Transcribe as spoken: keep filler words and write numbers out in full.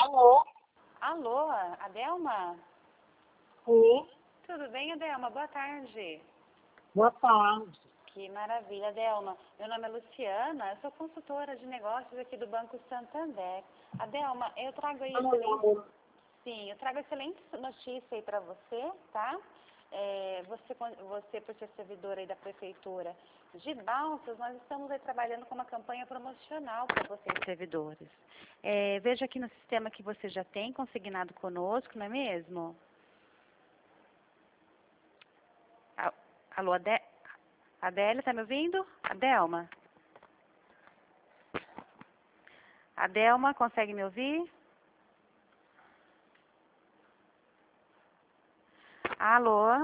Alô? Alô, Adelma? Sim, Tudo bem, Adelma? Boa tarde. boa tarde. Que maravilha, Adelma. Meu nome é Luciana, eu sou consultora de negócios aqui do Banco Santander. Adelma, eu trago aí excelente, sim, eu trago excelente notícia aí para você, tá? É, você, você, por ser servidora aí da Prefeitura de Balsas, nós estamos aí trabalhando com uma campanha promocional para vocês, servidores. É, veja aqui no sistema que você já tem consignado conosco, não é mesmo? A- Alô, Ade Adélia, tá me ouvindo? Adelma? Adelma, consegue me ouvir? Alô?